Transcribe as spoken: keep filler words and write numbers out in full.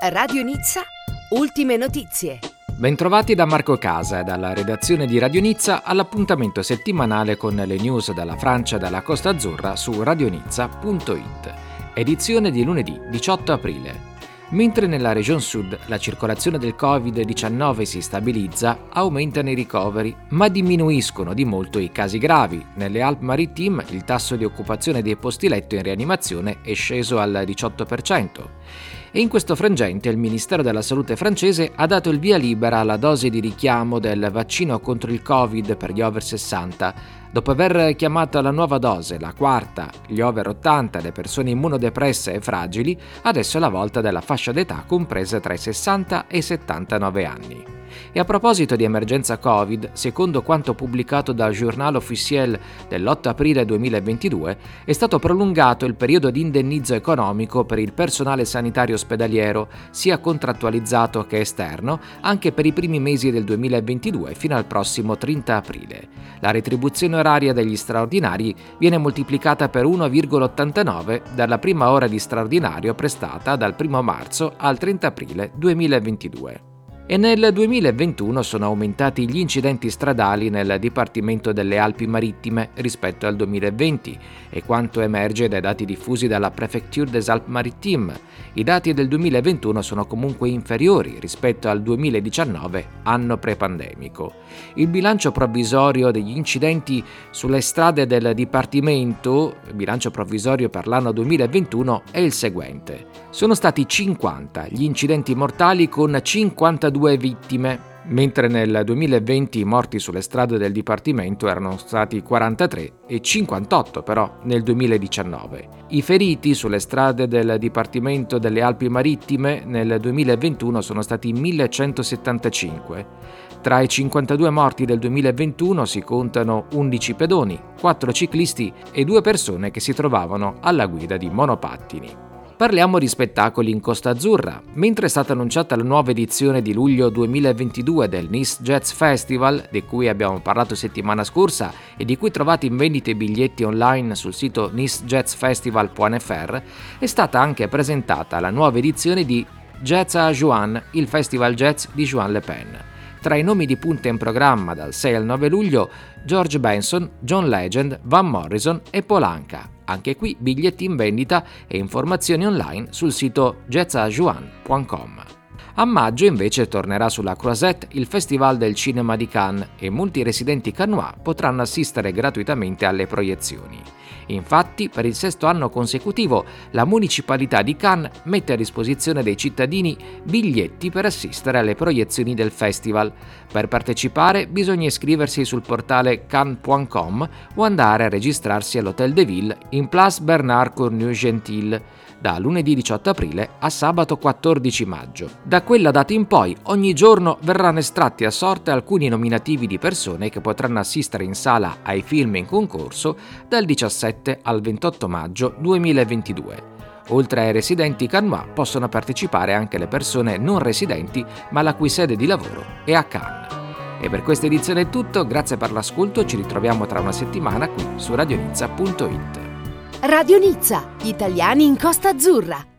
Radio Nizza, ultime notizie. Bentrovati da Marco Casa e dalla redazione di Radio Nizza all'appuntamento settimanale con le news dalla Francia e dalla Costa Azzurra su radionizza punto it. Edizione di lunedì diciotto aprile. Mentre nella Regione Sud la circolazione del covid diciannove si stabilizza, aumentano i ricoveri, ma diminuiscono di molto i casi gravi. Nelle Alpes-Maritimes il tasso di occupazione dei posti letto in rianimazione è sceso al diciotto per cento. E in questo frangente il Ministero della Salute francese ha dato il via libera alla dose di richiamo del vaccino contro il Covid per gli over sessanta. Dopo aver chiamato alla nuova dose, la quarta, gli over ottanta e le persone immunodepresse e fragili, adesso è la volta della fascia d'età compresa tra i sessanta e i settantanove anni. E a proposito di emergenza Covid, secondo quanto pubblicato dal Journal Officiel dell'otto aprile duemilaventidue, è stato prolungato il periodo di indennizzo economico per il personale sanitario ospedaliero, sia contrattualizzato che esterno, anche per i primi mesi del duemilaventidue fino al prossimo trenta aprile. La retribuzione oraria degli straordinari viene moltiplicata per uno virgola ottantanove dalla prima ora di straordinario prestata dal primo marzo al trenta aprile duemilaventidue. E nel duemilaventuno sono aumentati gli incidenti stradali nel Dipartimento delle Alpi Marittime rispetto al duemilaventi, e quanto emerge dai dati diffusi dalla Préfecture des Alpes-Maritimes. I dati del duemilaventuno sono comunque inferiori rispetto al duemiladiciannove, anno prepandemico. Il bilancio provvisorio degli incidenti sulle strade del Dipartimento, bilancio provvisorio per l'anno duemilaventuno, è il seguente. Sono stati cinquanta gli incidenti mortali con cinquantadue vittime, mentre nel duemilaventi i morti sulle strade del Dipartimento erano stati quarantatré e cinquantotto però nel duemiladiciannove. I feriti sulle strade del Dipartimento delle Alpi Marittime nel duemilaventuno sono stati millecentosettantacinque. Tra i cinquantadue morti del duemilaventuno si contano undici pedoni, quattro ciclisti e due persone che si trovavano alla guida di monopattini. Parliamo di spettacoli in Costa Azzurra. Mentre è stata annunciata la nuova edizione di luglio duemilaventidue del Nice Jazz Festival, di cui abbiamo parlato settimana scorsa e di cui trovate in vendita i biglietti online sul sito nice jazz festival punto f r, è stata anche presentata la nuova edizione di Jazz à Juan, il festival jazz di Juan Le Pen. Tra i nomi di punta in programma dal sei al nove luglio, George Benson, John Legend, Van Morrison e Polanca. Anche qui biglietti in vendita e informazioni online sul sito jazz a juan punto com. A maggio invece tornerà sulla Croisette il Festival del Cinema di Cannes e molti residenti cannois potranno assistere gratuitamente alle proiezioni. Infatti, per il sesto anno consecutivo, la municipalità di Cannes mette a disposizione dei cittadini biglietti per assistere alle proiezioni del festival. Per partecipare bisogna iscriversi sul portale cannes punto com o andare a registrarsi all'Hôtel de Ville in Place Bernard Cornu-Gentil da lunedì diciotto aprile a sabato quattordici maggio. Da quella data in poi, ogni giorno verranno estratti a sorte alcuni nominativi di persone che potranno assistere in sala ai film in concorso dal diciassette al ventotto maggio duemilaventidue. Oltre ai residenti cannois possono partecipare anche le persone non residenti ma la cui sede di lavoro è a Cannes. E per questa edizione è tutto, grazie per l'ascolto, ci ritroviamo tra una settimana qui su radionizza punto it. Radio Nizza, italiani in Costa Azzurra.